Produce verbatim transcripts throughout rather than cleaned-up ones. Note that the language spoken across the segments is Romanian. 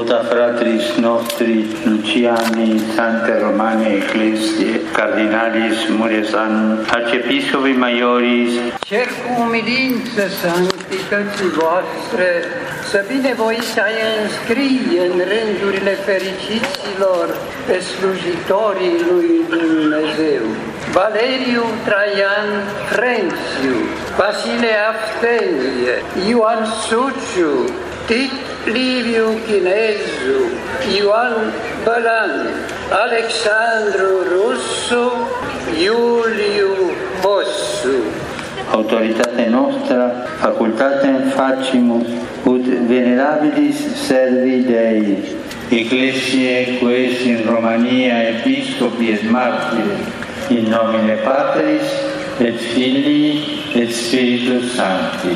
Vota fratris nostri Luciani, Sante Romane Ecclesiae, Cardinalis Muresan, Arciepiscopi Maioris, cer cu umilință sanctității voastre, să binevoiți a înscrie în rândurile fericiților pe slujitorii lui Dumnezeu. Valeriu Traian Frențiu, Vasile Aftenie, Ioan Suciu, Tit Liviu Chinezu, Ioan Bălan, Alexandru Rusu, Iuliu Bossu. Autoritate nostra, facultatem facimus, ut venerabilis servi Dei, Ecclesiae quaes in Romania Episcopi et Martiri, in nomine Patris et Filii et Spiritus Sancti.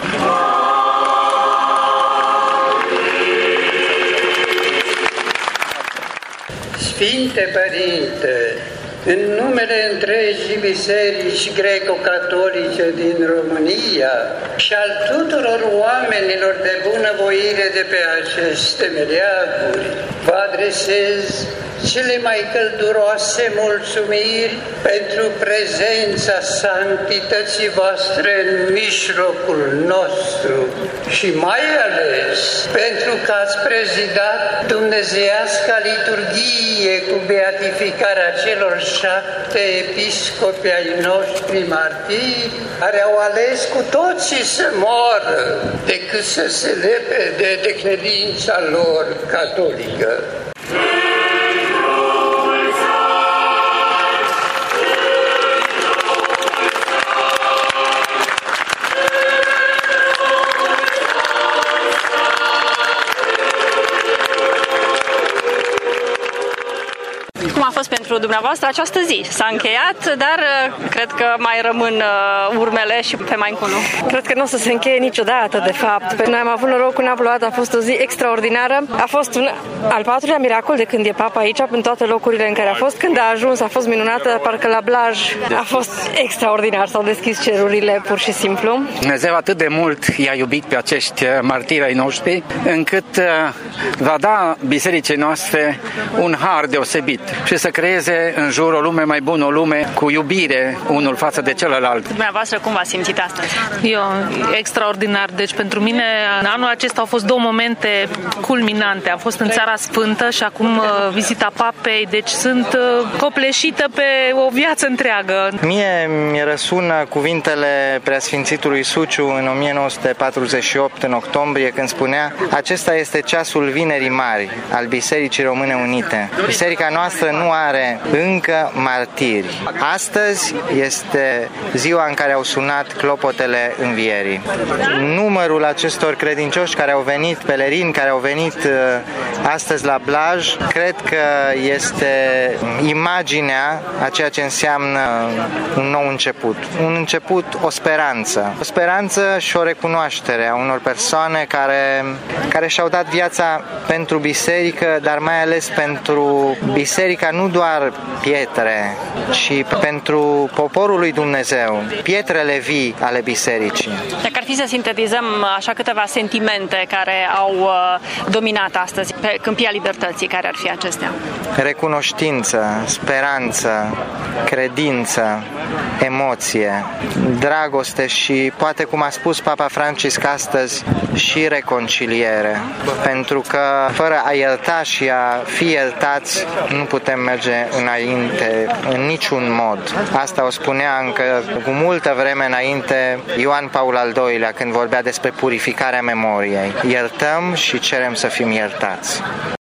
Sfinte Părinte, în numele întregii biserici greco-catolice din România și al tuturor oamenilor de bunăvoire de pe aceste meleaguri, vă adresez cele mai călduroase mulțumiri pentru prezența sanctității voastre în mijlocul nostru și mai ales pentru că ați prezidat dumnezeiasca liturghie cu beatificarea celor șapte episcopi ai noștri martiri, care au ales cu toții să moară decât să se lepe de, de credința lor catolică. Cum a fost pentru dumneavoastră această zi? S-a încheiat, dar cred că mai rămân urmele și pe mai încolo. Cred că nu o să se încheie niciodată, de fapt. Noi am avut noroc că n-a plouat, a fost o zi extraordinară. A fost un al patrulea miracol de când e Papa aici, în toate locurile în care a fost. Când a ajuns, a fost minunată, parcă la Blaj a fost extraordinar. S-au deschis cerurile, pur și simplu. Dumnezeu atât de mult i-a iubit pe acești martiri ai noștri, încât va da bisericii noastre un har deosebit și să creeze în jur o lume mai bună, o lume cu iubire unul față de celălalt. Dumneavoastră cum v-ați simțit astăzi? Eu, extraordinar. Deci pentru mine anul acesta au fost două momente culminante. Am fost în Țara Sfântă și acum vizita Papei, deci sunt copleșită pe o viață întreagă. Mie mi răsună cuvintele Preasfințitului Suciu în o mie nouă sute patruzeci și opt, în octombrie, când spunea: acesta este ceasul Vinerii Mari al Bisericii Române Unite. Biserica noastră nu are încă martiri. Astăzi este ziua în care au sunat clopotele învierii. Numărul acestor credincioși care au venit, pelerini care au venit astăzi la Blaj, cred că este imaginea a ceea ce înseamnă un nou început. Un început, o speranță. O speranță și o recunoaștere a unor persoane care, care și-au dat viața pentru biserică, dar mai ales pentru biserica, nu doar pietre, ci pentru poporul lui Dumnezeu, pietrele vii ale bisericii. Dacă ar fi să sintetizăm așa câteva sentimente care au dominat astăzi pe Câmpia Libertății, care ar fi acestea? Recunoștință, speranță, credință, emoție, dragoste și, poate cum a spus Papa Francisc astăzi, și reconciliere. Pentru că fără a ierta și a fi iertați nu putem merge înainte în niciun mod. Asta o spunea încă cu multă vreme înainte Ioan Paul al doilea, când vorbea despre purificarea memoriei. Iertăm și cerem să fim iertați.